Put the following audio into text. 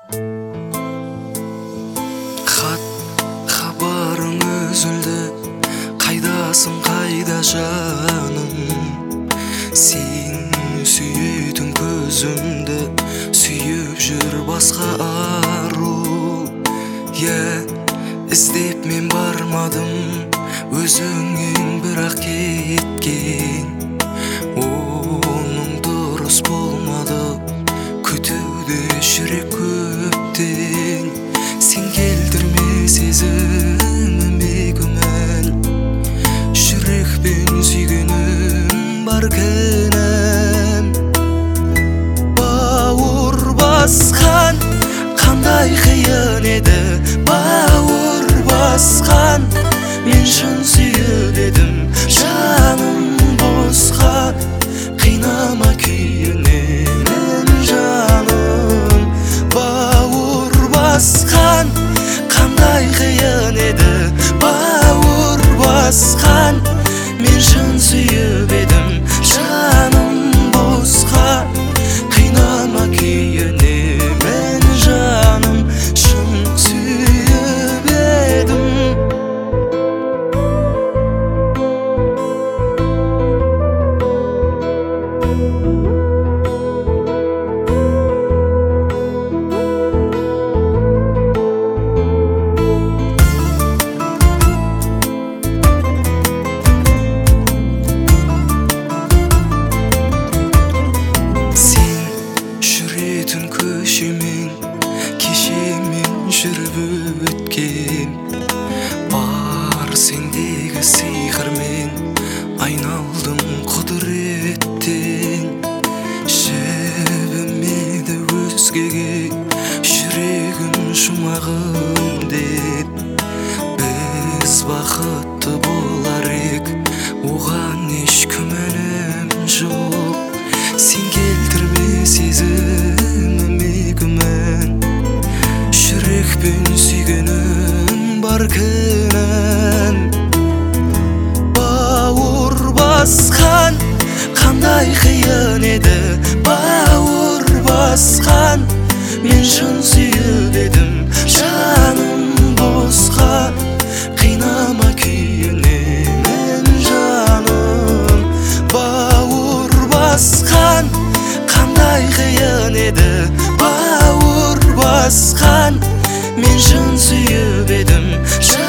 Хат хабарың үзілді, қайдасың қайда жаным? Сен сүйетін көзімді сүйіп жүр басқа ару. Іздеп мен бармадым, өзіңнен бірақ кеткен. Оның дұрыс болмады, күтуде жүрек көптен. Сен келтірме сезіміме күмән, жүрекпен сүйгенім бар кінәм. Бауыр басқан қандай қиын еді, бауыр басқан. Мен шын сүйіп едім, жаным босқа. Қинама күйінемін жаным. Бауыр басқан қандай қиын еді, бауыр басқан. Мен шын сүйіп едім, жаным босқа. Қинама күйінемін жаным, шын сүйіп едім. Көшемен кешемен жүріп өткен, бар сендегі сиқырмен айналдым құдыреттен. Жібімеді өзгеге жүрегім жұмағым деп. Біз бақытты болар ек, оған еш күмәнім жоқ. Сен келтірме сезіміме күмән, жүрекпен сүйгенім бар кінәм. Бауыр басқан қандай қиын еді, бауыр басқан. Мен шын сүйіп едім, жаным босқа. Қинама күйінемін жаным. Бауыр басқан қандай қиын еді, бауыр басқан. Мен шын сүйіп едім.